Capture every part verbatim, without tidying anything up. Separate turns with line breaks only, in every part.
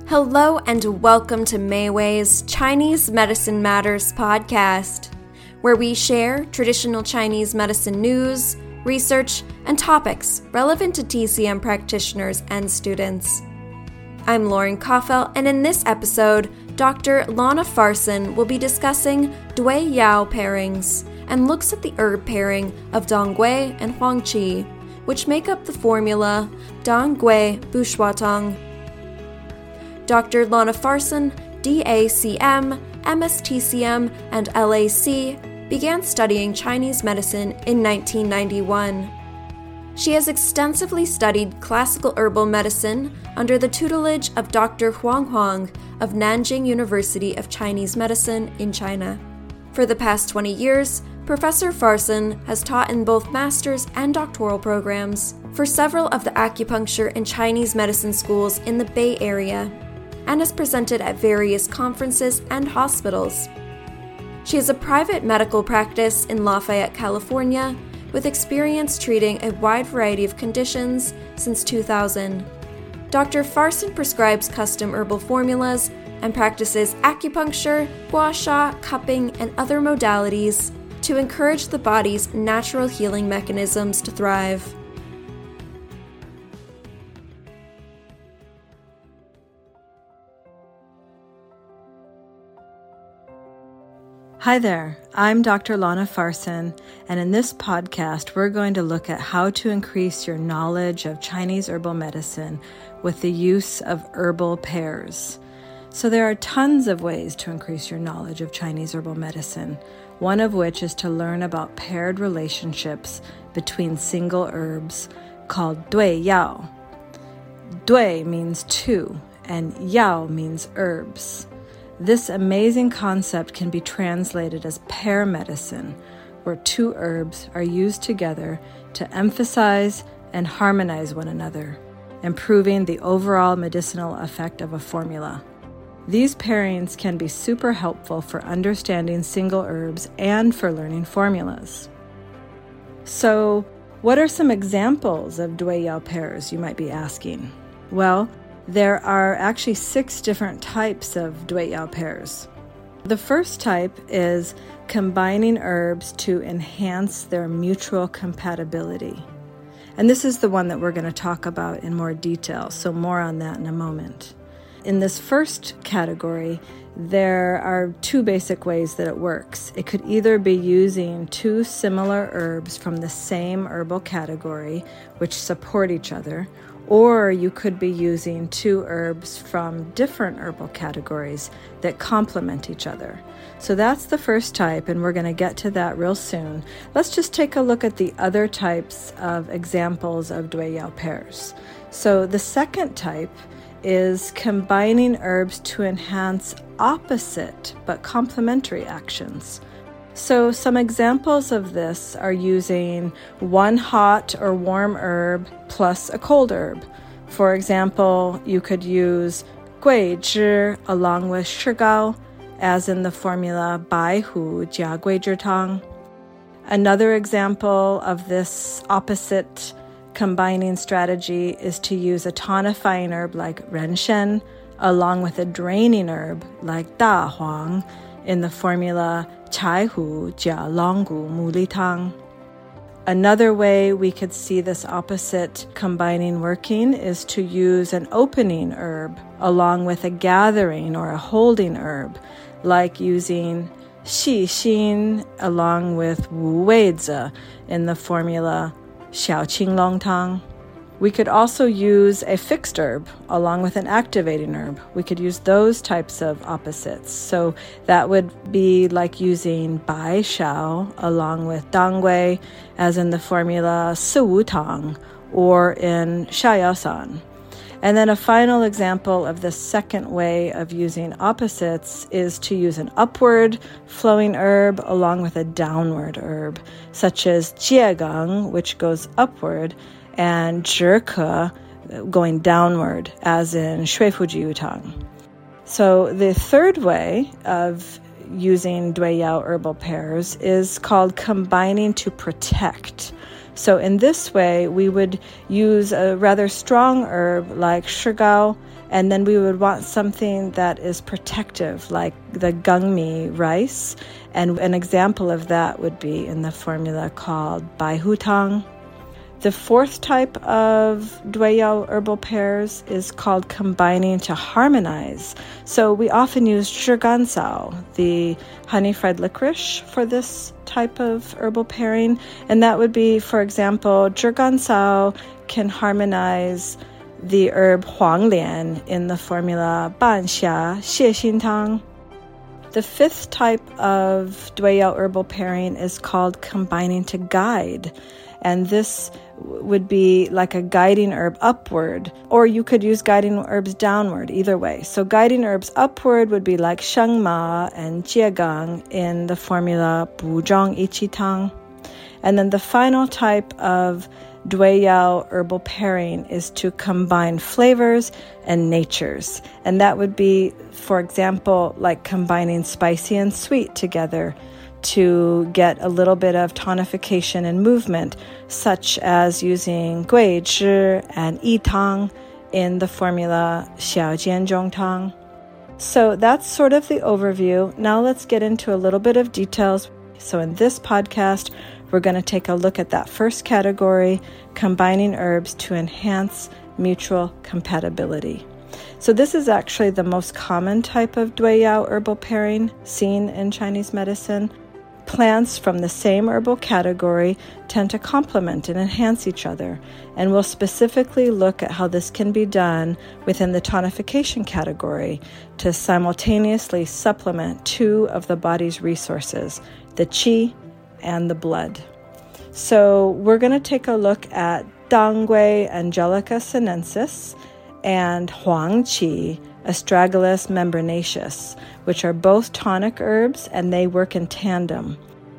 Hello and welcome to Mayway's Chinese Medicine Matters podcast, where we share traditional Chinese medicine news, research, and topics relevant to T C M practitioners and students. I'm Lauren Koffel, and in this episode, Doctor Lana Farson will be discussing Dui Yao pairings and looks at the herb pairing of Dongui and Huangqi, which make up the formula Dongui Bushuatang. Doctor Lana Farson, D A C M, M S T C M, and L A C, began studying Chinese medicine in nineteen ninety-one. She has extensively studied classical herbal medicine under the tutelage of Doctor Huang Huang of Nanjing University of Chinese Medicine in China. For the past twenty years, Professor Farson has taught in both master's and doctoral programs for several of the acupuncture and Chinese medicine schools in the Bay Area, and has presented at various conferences and hospitals. She has a private medical practice in Lafayette, California, with experience treating a wide variety of conditions since two thousand. Doctor Farson prescribes custom herbal formulas and practices acupuncture, gua sha, cupping, and other modalities to encourage the body's natural healing mechanisms to thrive.
Hi there, I'm Doctor Lana Farson, and in this podcast, we're going to look at how to increase your knowledge of Chinese herbal medicine with the use of herbal pairs. So there are tons of ways to increase your knowledge of Chinese herbal medicine, one of which is to learn about paired relationships between single herbs called Dui Yao. Dui means two, and Yao means herbs. This amazing concept can be translated as pair medicine, where two herbs are used together to emphasize and harmonize one another, improving the overall medicinal effect of a formula. These pairings can be super helpful for understanding single herbs and for learning formulas. So, what are some examples of Dui Yao pairs, you might be asking? Well, there are actually six different types of Dui Yao pairs. The first type is combining herbs to enhance their mutual compatibility. And this is the one that we're going to talk about in more detail, so more on that in a moment. In this first category, there are two basic ways that it works. It could either be using two similar herbs from the same herbal category, which support each other, or you could be using two herbs from different herbal categories that complement each other. So that's the first type, and we're going to get to that real soon. Let's just take a look at the other types of examples of Dui Yao pairs. So the second type is combining herbs to enhance opposite but complementary actions. So some examples of this are using one hot or warm herb plus a cold herb. For example, you could use gui zhi along with shigao, as in the formula bai hu jia gui zhi tang. Another example of this opposite combining strategy is to use a tonifying herb like renshen along with a draining herb like da huang in the formula chai hu jia long gu mu li tang. Another way we could see this opposite combining working is to use an opening herb along with a gathering or a holding herb, like using xi xin along with wu wei zi in the formula xiao qing long tang. We could also use a fixed herb along with an activating herb. We could use those types of opposites. So that would be like using bai shao along with dangui, as in the formula si wu tang, or in sha yao san. And then a final example of the second way of using opposites is to use an upward flowing herb along with a downward herb, such as jiegang, which goes upward, and zhike going downward, as in shui fu ji yu tang. So the third way of using Duiyao herbal pairs is called combining to protect. So in this way, we would use a rather strong herb like shigao, and then we would want something that is protective, like the gungmi rice. And an example of that would be in the formula called baihutang. The fourth type of Duiyao herbal pairs is called combining to harmonize. So we often use zhigansao, the honey fried licorice, for this type of herbal pairing. And that would be, for example, zhigansao can harmonize the herb huanglian in the formula banxia xiexintang. The fifth type of Duiyao herbal pairing is called combining to guide. And this would be like a guiding herb upward, or you could use guiding herbs downward, either way. So guiding herbs upward would be like shengma and jiegang in the formula buzhong iqitang. And then the final type of Duiyao herbal pairing is to combine flavors and natures. And that would be, for example, like combining spicy and sweet together to get a little bit of tonification and movement, such as using gui zhi and yi tang in the formula xiao jian zhong tang. So that's sort of the overview. Now let's get into a little bit of details. So in this podcast, we're going to take a look at that first category, combining herbs to enhance mutual compatibility. So this is actually the most common type of Duiyao herbal pairing seen in Chinese medicine. Plants from the same herbal category tend to complement and enhance each other, and we'll specifically look at how this can be done within the tonification category to simultaneously supplement two of the body's resources, the qi and the blood. So we're going to take a look at Dangui Angelica sinensis and Huangqi Astragalus membranaceus, which are both tonic herbs, and they work in tandem.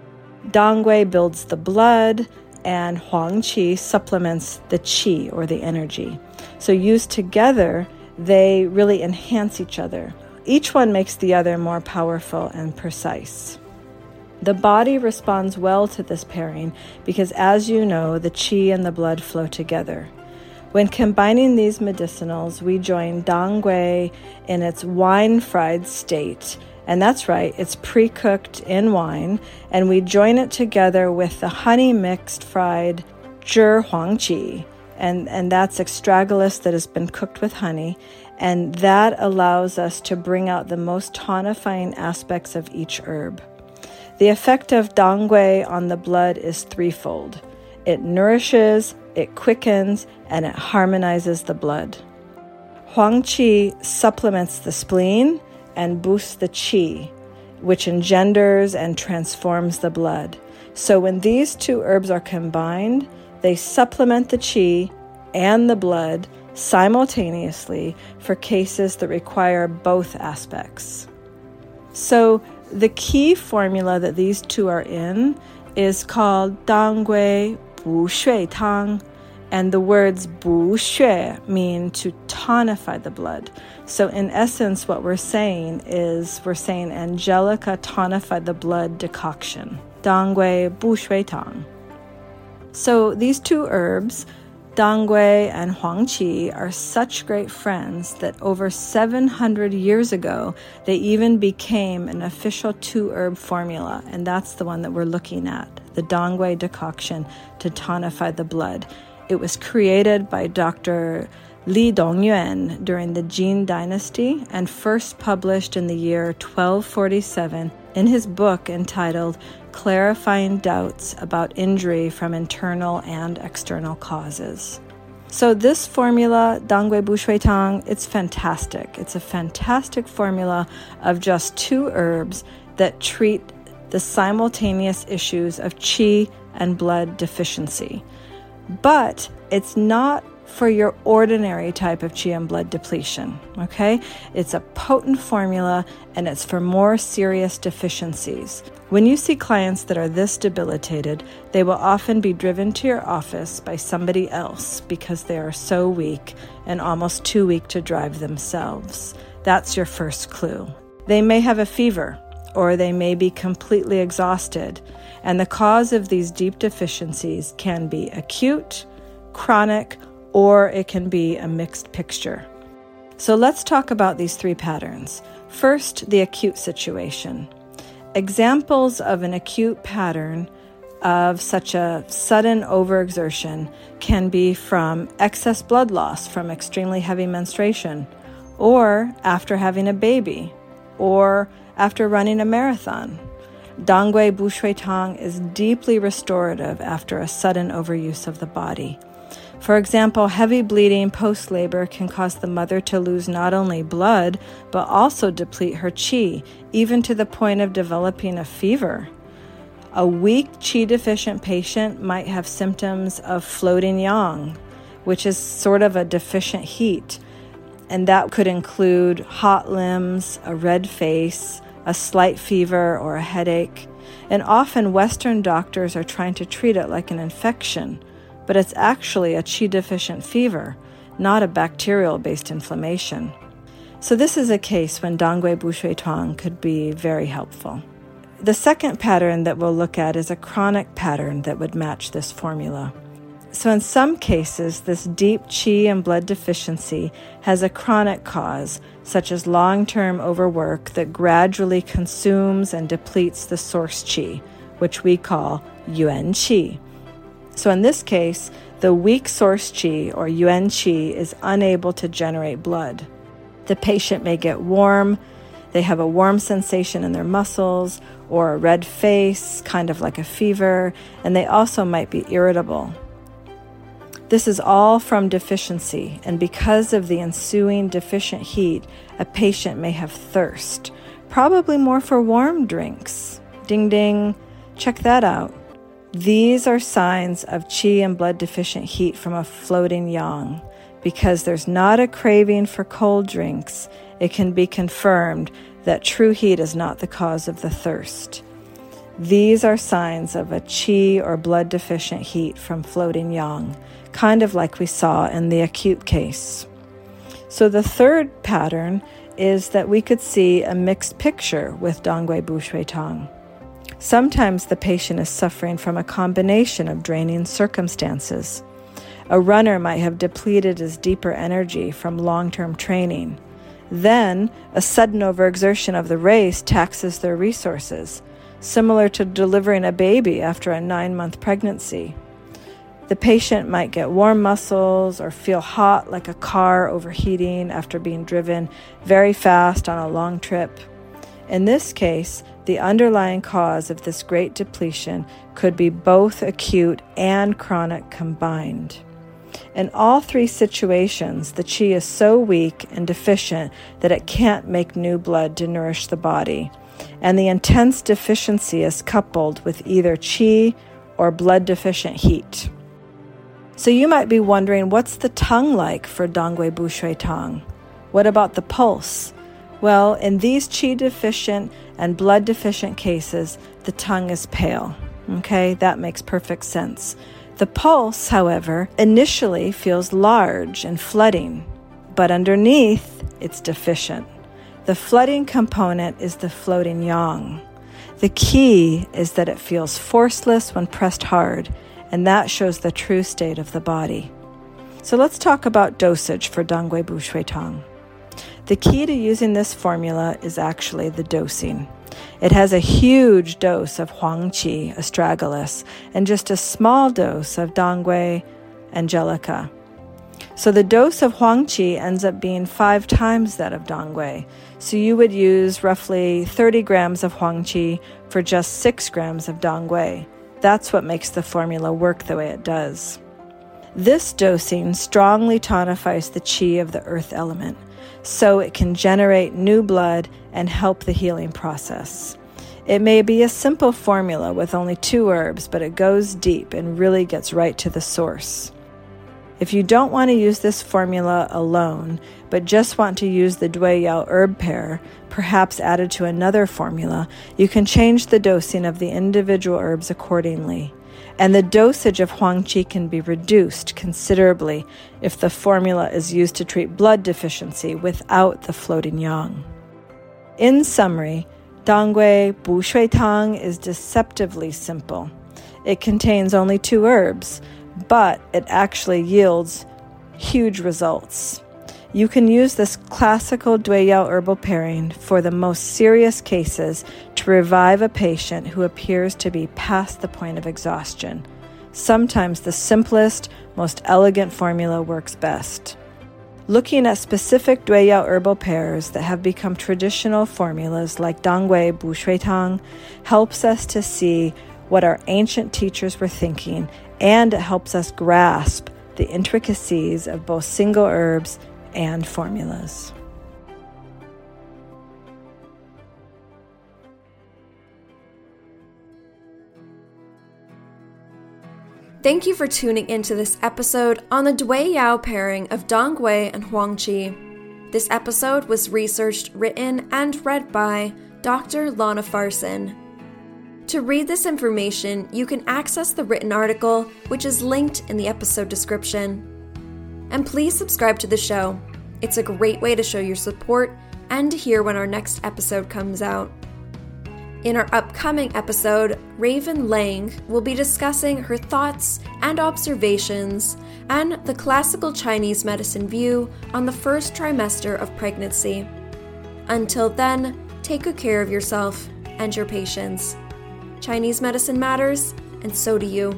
Dangui builds the blood, and Huangqi supplements the qi, or the energy. So used together, they really enhance each other. Each one makes the other more powerful and precise. The body responds well to this pairing because, as you know, the qi and the blood flow together. When combining these medicinals, we join Dangui in its wine-fried state. And that's right, it's pre-cooked in wine. And we join it together with the honey-mixed fried zhi huangqi. And, and that's astragalus that has been cooked with honey. And that allows us to bring out the most tonifying aspects of each herb. The effect of Dangui on the blood is threefold. It nourishes, it quickens, and it harmonizes the blood. Huangqi supplements the spleen and boosts the qi, which engenders and transforms the blood. So when these two herbs are combined, they supplement the qi and the blood simultaneously for cases that require both aspects. So the key formula that these two are in is called Dangui Bu Shui Tang, and the words Bu Shui mean to tonify the blood. So in essence, what we're saying is we're saying Angelica tonified the blood decoction. Dangui Bu Shui Tang. So these two herbs, Dangui and Huangqi, are such great friends that over seven hundred years ago, they even became an official two-herb formula, and that's the one that we're looking at, the Dangui decoction to tonify the blood. It was created by Doctor Li Dongyuan during the Jin Dynasty and first published in the year twelve forty-seven in his book entitled Clarifying Doubts About Injury from Internal and External Causes. So this formula, Dangui Bu Shui Tang, it's fantastic. It's a fantastic formula of just two herbs that treat the simultaneous issues of qi and blood deficiency. But it's not for your ordinary type of qi and blood depletion, okay? It's a potent formula, and it's for more serious deficiencies. When you see clients that are this debilitated, they will often be driven to your office by somebody else because they are so weak and almost too weak to drive themselves. That's your first clue. They may have a fever, or they may be completely exhausted. And the cause of these deep deficiencies can be acute, chronic, or it can be a mixed picture. So let's talk about these three patterns. First, the acute situation. Examples of an acute pattern of such a sudden overexertion can be from excess blood loss from extremely heavy menstruation, or after having a baby, or after running a marathon. Dangui Bu Shui Tang is deeply restorative after a sudden overuse of the body. For example, heavy bleeding post-labor can cause the mother to lose not only blood, but also deplete her qi, even to the point of developing a fever. A weak qi-deficient patient might have symptoms of floating yang, which is sort of a deficient heat, and that could include hot limbs, a red face, a slight fever, or a headache. And often Western doctors are trying to treat it like an infection, but it's actually a qi-deficient fever, not a bacterial-based inflammation. So this is a case when Dangui Bu Shui Tang could be very helpful. The second pattern that we'll look at is a chronic pattern that would match this formula. So in some cases, this deep qi and blood deficiency has a chronic cause, such as long-term overwork that gradually consumes and depletes the source qi, which we call yuan qi. So in this case, the weak source qi or yuan qi is unable to generate blood. The patient may get warm, they have a warm sensation in their muscles or a red face, kind of like a fever, and they also might be irritable. This is all from deficiency, and because of the ensuing deficient heat, a patient may have thirst, probably more for warm drinks. Ding ding, check that out. These are signs of qi and blood deficient heat from a floating yang. Because there's not a craving for cold drinks, it can be confirmed that true heat is not the cause of the thirst. These are signs of a qi or blood deficient heat from floating yang, kind of like we saw in the acute case. So the third pattern is that we could see a mixed picture with Dangui Bu Shui Tang. Sometimes the patient is suffering from a combination of draining circumstances. A runner might have depleted his deeper energy from long-term training. Then, a sudden overexertion of the race taxes their resources, similar to delivering a baby after a nine-month pregnancy. The patient might get warm muscles or feel hot like a car overheating after being driven very fast on a long trip. In this case, the underlying cause of this great depletion could be both acute and chronic combined. In all three situations, the qi is so weak and deficient that it can't make new blood to nourish the body, and the intense deficiency is coupled with either qi or blood deficient heat. So you might be wondering, what's the tongue like for Dangui Bu Shui Tang? What about the pulse? Well, in these qi deficient and blood deficient cases, the tongue is pale. Okay, that makes perfect sense. The pulse, however, initially feels large and flooding, but underneath, it's deficient. The flooding component is the floating yang. The key is that it feels forceless when pressed hard, and that shows the true state of the body. So let's talk about dosage for Dangui Bu Shui Tang. The key to using this formula is actually the dosing. It has a huge dose of Huang Qi, astragalus, and just a small dose of Dangui angelica. So the dose of Huang Qi ends up being five times that of Dangui. So you would use roughly thirty grams of Huang Qi for just six grams of Dangui. That's what makes the formula work the way it does. This dosing strongly tonifies the qi of the earth element, so it can generate new blood and help the healing process. It may be a simple formula with only two herbs, but it goes deep and really gets right to the source. If you don't want to use this formula alone, but just want to use the Dui-Yao herb pair, perhaps added to another formula, you can change the dosing of the individual herbs accordingly. And the dosage of Huang Qi can be reduced considerably if the formula is used to treat blood deficiency without the floating yang. In summary, Dangui Bu Shui Tang is deceptively simple. It contains only two herbs, but it actually yields huge results. You can use this classical Duiyao herbal pairing for the most serious cases to revive a patient who appears to be past the point of exhaustion. Sometimes the simplest, most elegant formula works best. Looking at specific Duiyao herbal pairs that have become traditional formulas like Dangui Bu Shui Tang helps us to see what our ancient teachers were thinking, and it helps us grasp the intricacies of both single herbs and formulas.
Thank you for tuning into this episode on the Duiyao pairing of Dangui and Huangqi. This episode was researched, written, and read by Doctor Lana Farson. To read this information, you can access the written article, which is linked in the episode description. And please subscribe to the show. It's a great way to show your support and to hear when our next episode comes out. In our upcoming episode, Raven Lang will be discussing her thoughts and observations and the classical Chinese medicine view on the first trimester of pregnancy. Until then, take good care of yourself and your patients. Chinese medicine matters, and so do you.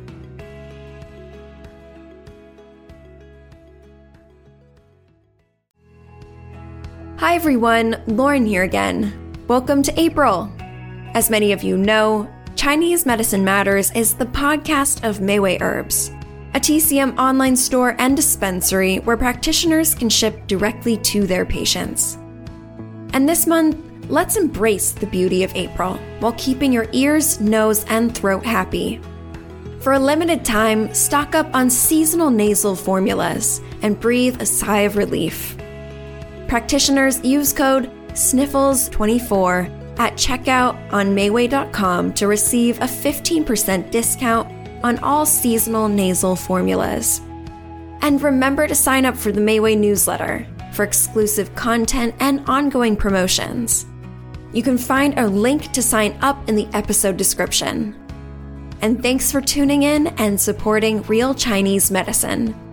Hi everyone, Lauren here again. Welcome to April. As many of you know, Chinese Medicine Matters is the podcast of Mayway Herbs, a T C M online store and dispensary where practitioners can ship directly to their patients. And this month, let's embrace the beauty of April while keeping your ears, nose, and throat happy. For a limited time, stock up on seasonal nasal formulas and breathe a sigh of relief. Practitioners use code sniffles twenty-four at checkout on Mayway dot com to receive a fifteen percent discount on all seasonal nasal formulas. And remember to sign up for the Mayway newsletter for exclusive content and ongoing promotions. You can find a link to sign up in the episode description. And thanks for tuning in and supporting Real Chinese Medicine.